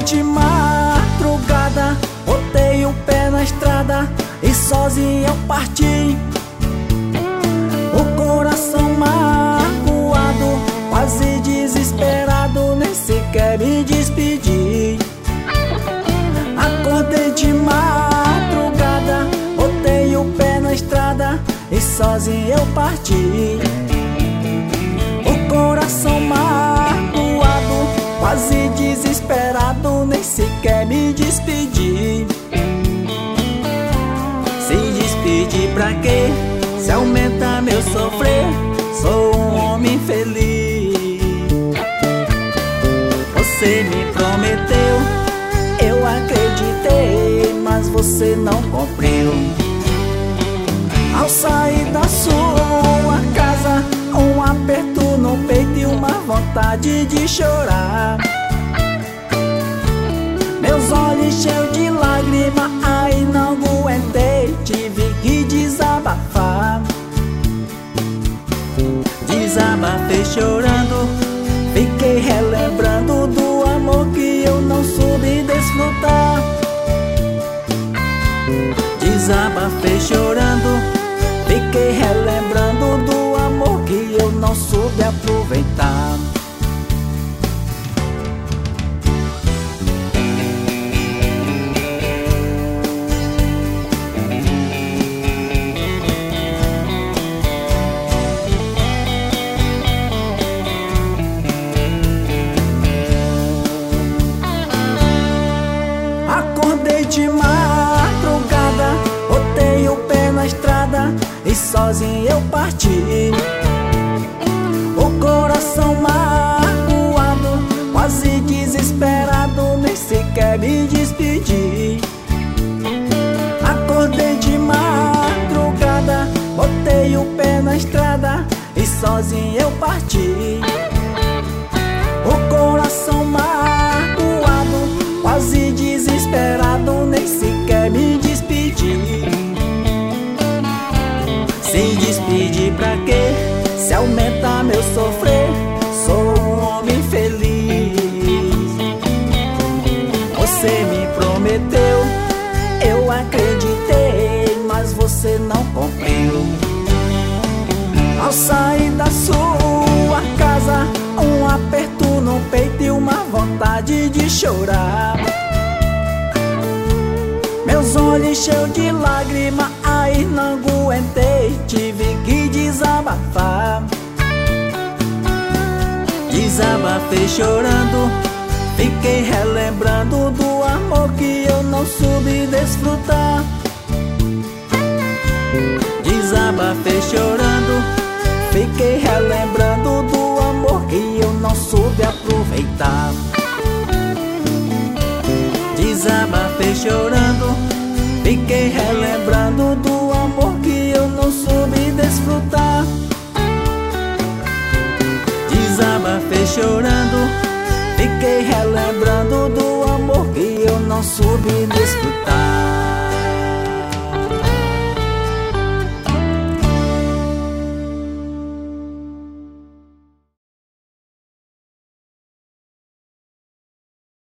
de madrugada, botei o pé na estrada e sozinho eu parti. O coração magoado, quase desesperado, nem sequer me despedi. Acordei de madrugada, botei o pé na estrada e sozinho eu parti. O coração magoado, quase desesperado, nem sequer me despedi. Se despedir pra quê? Se aumenta meu sofrer, sou um homem feliz. Você me prometeu, eu acreditei, mas você não cumpriu. Ao sair da sua casa, um aperto no peito e uma vontade de chorar. Meus olhos cheios de lágrima, aí não aguentei, tive que desabafar. Desabafei chorando, fiquei relembrando do amor que eu não soube desfrutar. Desabafei chorando, fiquei relembrando do amor que eu não soube aproveitar. Acordei de madrugada, botei o pé na estrada e sozinho eu parti. O coração magoado, quase desesperado, nem sequer me despedi. Acordei de madrugada, botei o pé na estrada e sozinho eu parti. O coração magoado, quase desesperado, nem sequer me despedi. Se despedir pra quê? Se aumenta meu sofrer, sou um homem feliz. Você me prometeu, eu acreditei, mas você não cumpriu. Ao sair da sua casa, um aperto no peito e uma vontade de chorar. Meus olhos cheios de lágrima, aí não aguentei, tive que desabafar. Desabafei chorando, fiquei relembrando do amor que eu não soube desfrutar. Desabafei chorando, fiquei relembrando do amor que eu não soube aproveitar. Desabafei chorando, fiquei relembrando do amor que eu não soube desfrutar. Desabafei chorando, fiquei relembrando do amor que eu não soube desfrutar.